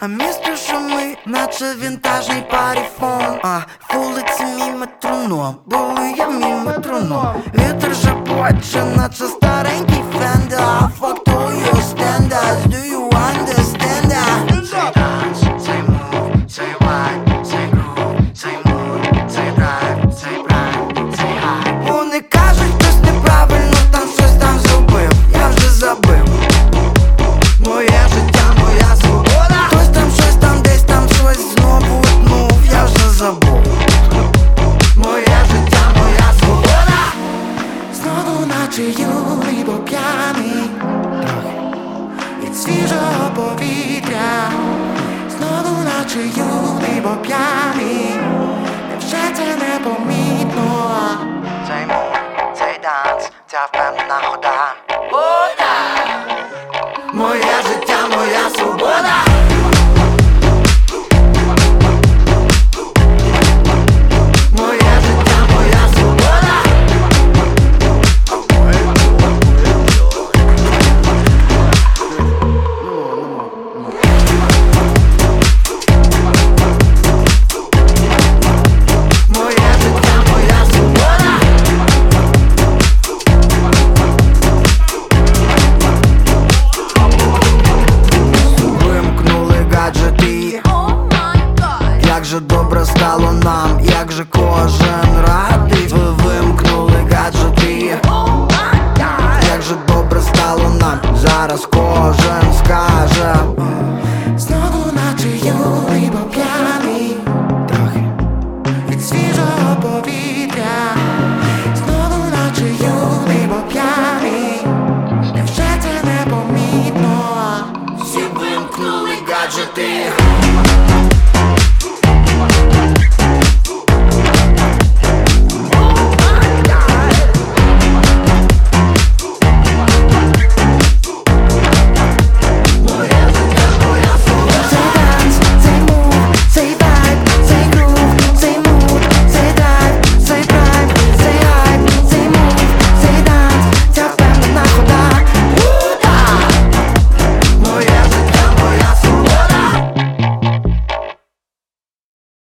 А місто шумить, наче вінтажний паріфон. Вулиці мій метроном, були я мій метроном. Вітер шепоче, наче старенький фендер. Fuck to your standards, do you understand that? Say dance, say move, say wine, say groove, say mood, say drive, say prime, say high. Вони кажуть, хтось неправильно там щось там зробив. Я вже забив. Моє життя, моя свобода. Хтось там щось там, десь там щось знову утнув. Я вже забув. Моє життя, моя свобода. Знову наче юний, бо п'яний від свіжого повітря. Знову наче юний, бо п'яний. Невже це непомітно? Цей мув, цей данс, ця впевнена хода. Моє життя, моя свобода. Моє життя, моя свобода. Моє життя, моя свобода. Вимкнули гаджети. Як же добре стало нам, як же кожен радий. Ви вимкнули гаджети. Як же добре стало нам, зараз кожен скаже. Знову наче юний, бо п'яний від свіжого повітря. Знову наче юний, бо п'яний. Невже це непомітно? Всі вимкнули гаджети.